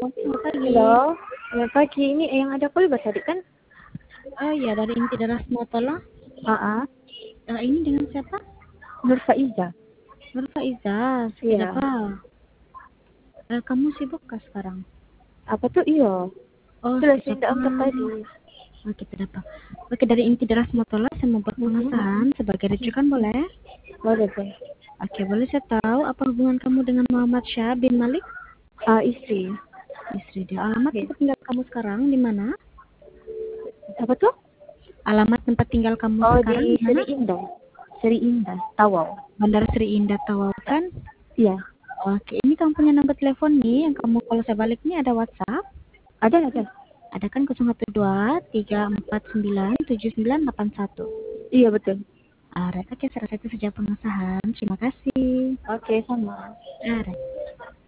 Selamat pagi. Halo, selamat pagi. Ini yang ada Kulbas tadi kan? Oh iya, dari Inti Daras Motola. AA, Ini dengan siapa? Nur Faiza. Nur Faiza. Iya. Kenapa? Kamu sibuk kah sekarang? Apa tuh? Iya. Oh, Jelasin siapa? untuk tadi. Oke, tidak apa. Oke, dari Inti Daras Motola, saya mau buat pengesahan sebagai rujukan, boleh? Boleh, boleh. Oke, boleh saya tahu apa hubungan kamu dengan Muhammad Syah bin Malik? Istri. Istri dia. Alamat Iya. tempat tinggal kamu sekarang di mana? Apa tuh? Alamat tempat tinggal kamu Oh, sekarang di di mana? Seri Indah. Seri Indah, Tawau. Bandara Sri Indah Tawau kan? Iya. Oke, ini kamu punya nomor telepon nih yang kamu kalau saya balik nih ada WhatsApp. Ada, ada. Ada kan 012 349 7981. Iya, betul. Oke, saya rasa itu saja pengesahan. Terima kasih. Oke, sama. Alright.